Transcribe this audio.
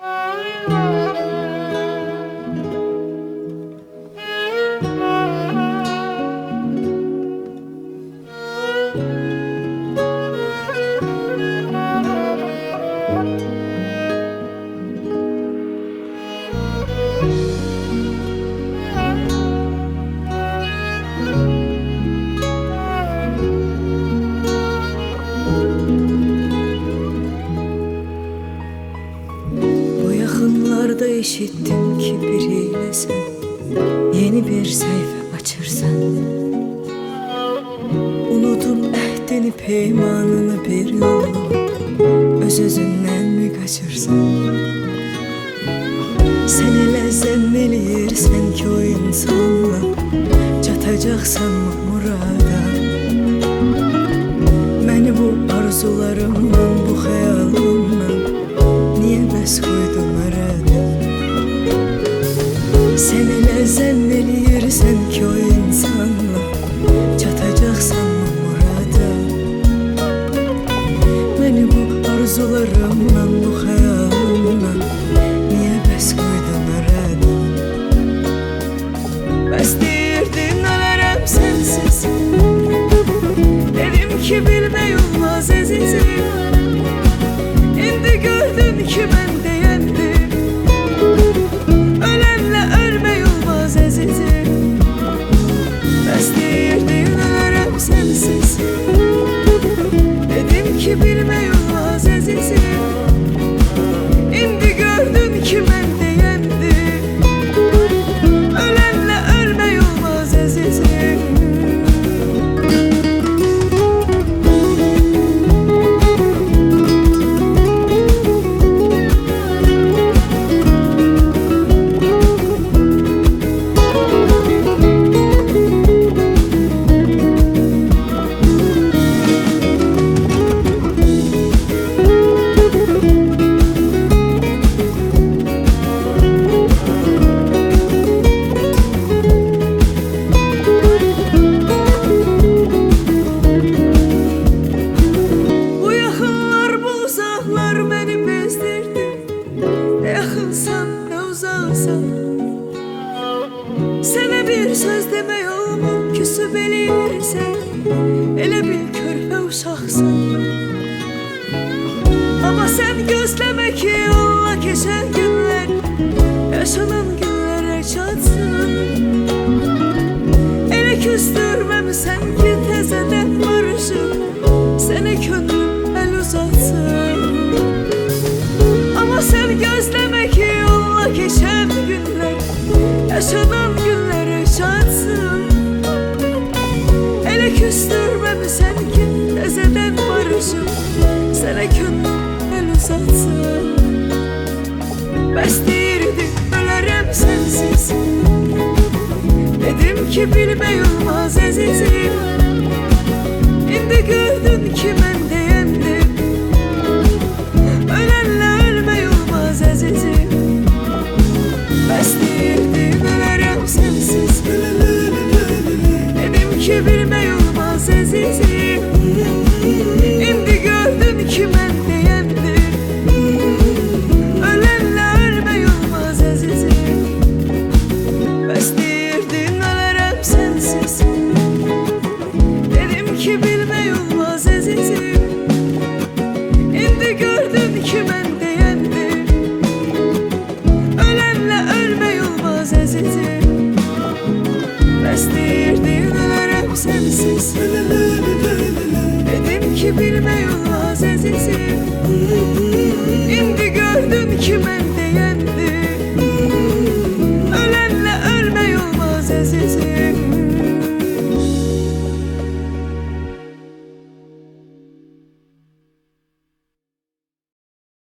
Yakınlarda işittim ki biriyle sen yeni bir sayfa açırsan. Unudum ehdini peymanını bir yolu öz-özünden mi kaçırsan. Sen ile zanneliyirsen ki o insanla çatacaksan mı murada. Beni bu arzularımdan, bu hayalımdan niye bes koydun arada? Sen ile zanneliyirsen ki o insanla çatacaksan mı murada. Beni bu arzularımdan, bu hayalımdan niye bes koydun arada? Bes deyirdin ölərəm sensiz. Dedim ki bilmək olmaz əzizim. İndi gördün ki ben deyəndim. Ölenle ölmək olmaz əzizim. Bəs deyirdin ölərəm sensiz. Dedim ki bilmək olmaz əzizim. İndi gördün ki ben deyəndim. Ölenle ölmək olmaz əzizim. Sənə bir söz demək olmur, küsüb eləyirsən. Elə bil körpə uşaqsan. Amma sən gözləmə ki yolla keçən günlər, yaşanan günlərə çatsın. Elə küstürməmisən ki təzədən barışıb sənə könlüm əl uzatsın. Amma sən gözləmə ki yolla keçən günlər, yaşanan günləri çatsın. Elə küstürməmisən ki təzədən barışıb sənə könlüm əl uzatsın. Bəs deyirdin ölərəm sensiz. Dedim ki bilmək olmaz əzizim. İndi gördün ki mən deyəndim. Ölenle ölmək olmaz əzizim. Bəs deyirdin ölərəm sensiz. Dedim ki bilmək olmaz əzizim. İndi gördün ki mən deyəndim. Ölenle ölmək olmaz əzizim. Bəs deyirdin ölərəm sensiz. Dedim ki bilmək olmaz əzizim. İndi gördün ki mən deyəndim. Ölenle ölmək olmaz əzizim. Bəs deyirdin ölərəm sensiz. Dedim ki bilmək olmaz əzizim. İndi gördün ki mən deyəndim. Ölenle ölmək olmaz əzizim.